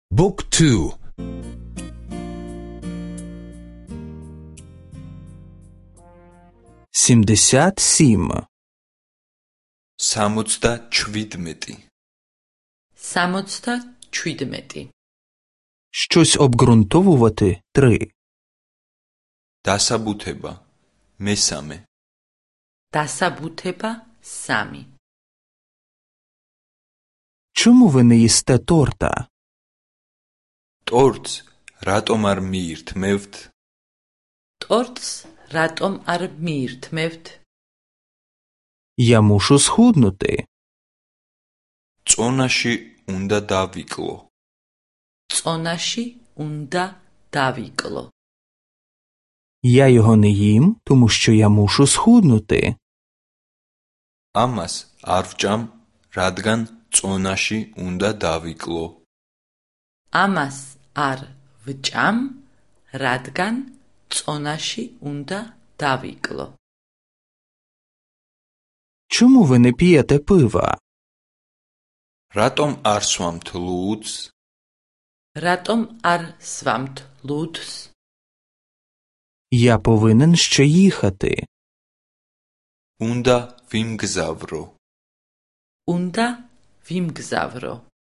Book 2. Сімдесят сім. 77. 77. Щось обґрунтовувати 3. დასაბუთება მესამე. დასაბუთება 3. Чому ви не їсте торта? ტორტს რატომ არ მიირთმევთ? ტორტს რატომ არ მიირთმევთ? Я мушу схуднути. წონაში უნდა დავიკლო. წონაში უნდა დავიკლო. Я його не їм, тому що я мушу схуднути. ამას არ ვჭამ, რადგან წონაში უნდა დავიკლო. ამას არ ვჭამ, რადგან წონაში უნდა დავიკლო. Чому ви не п'єте пива? რატომ არ სვამთ ლუდს? რატომ არ სვამთ ლუდს? Я повинен ще їхати. უნდა ვიმგზავრო. უნდა ვიმგზავრო.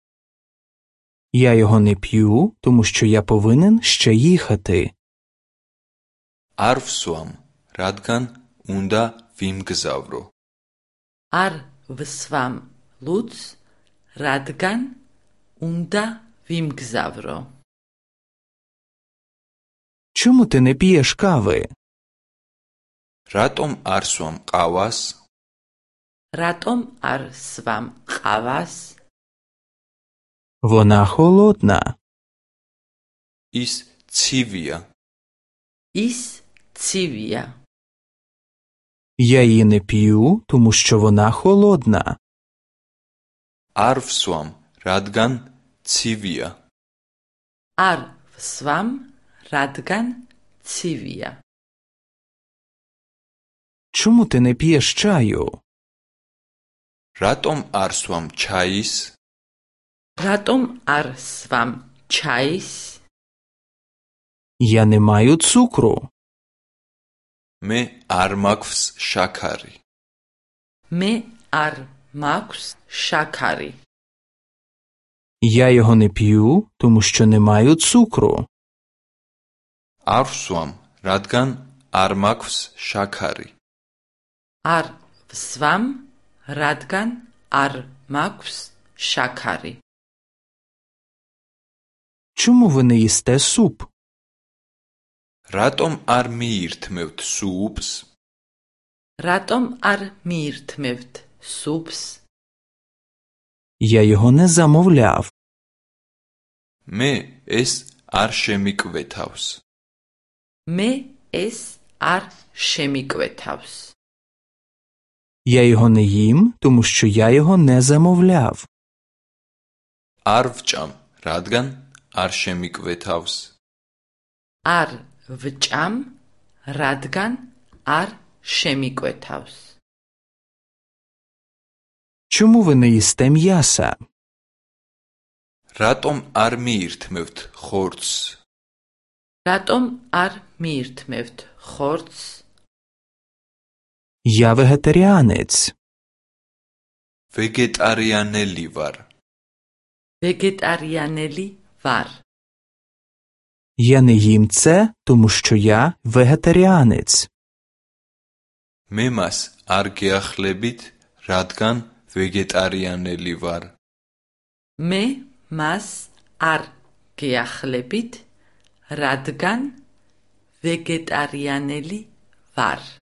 Я його не п'ю, тому що я повинен ще їхати. არ ვსვამ, რადგან უნდა ვიმგზავრო. არ ვსვამ ლუდს, რადგან უნდა ვიმგზავრო. Чому ти не п'єш кави? რატომ არ სვამ ყავას? რატომ არ სვამ ყავას? Вона холодна. ის ცივია. ის ცივია. Я її не п'ю, тому що вона холодна. არ ვსვამ, რადგან ცივია. არ ვსვამ, რადგან ცივია. Чому ти не п'єш чаю? რატომ არ სვამ ჩაის? რატომ არ სვამ ჩაის? Я не маю цукру. მე არ მაქვს შაქარი. მე არ მაქვს შაქარი. Я його не п'ю, тому що не маю цукру. არ ვსვამ, რადგან არ მაქვს შაქარი. არ ვსვამ, რადგან არ მაქვს შაქარი. Чому ви не їсте суп? რატომ არ მიირთმევთ სუპს? რატომ არ მიირთმევთ სუპს? Я його не замовляв. მე ეს არ შემიკვეთავს. მე ეს არ შემიკვეთავს. Я його не їм, тому що я його не замовляв. არ ვჭამ, რადგან არ შემიკვეთავს. არ ვჭამ, რადგან არ შემიკვეთავს. Чому ви не їсте м'яса? რატომ არ მიირთმევთ ხორცს? რატომ არ მიირთმევთ ხორცს? Я вегетаріанець. ვეგეტარიანელი ვარ. ვეგეტარიანელი ვარ. Я не їм це, тому що я вегетаріанець. მე მას არ გეახლებით, რადგან ვეგეტარიანელი ვარ. მე მას არ გეახლებით, რადგან ვეგეტარიანელი ვარ.